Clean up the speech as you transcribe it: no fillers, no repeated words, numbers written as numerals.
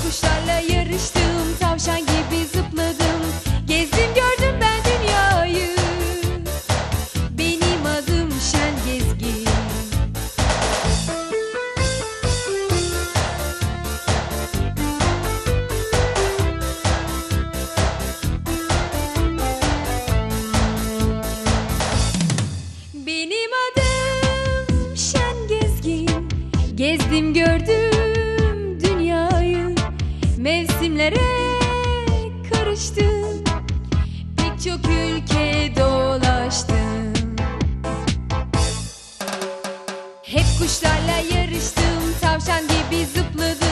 kuşlarla yarıştım, tavşan gibi zıpladım. Gezdim gördüm ben dünyayı. Benim adım Şen Gezgin. Benim adım Şen Gezgin. Gezdim gördüm dünyayı. Mevsimlere karıştım. Pek çok ülke dolaştım. Hep kuşlarla yarıştım, tavşan gibi zıpladım.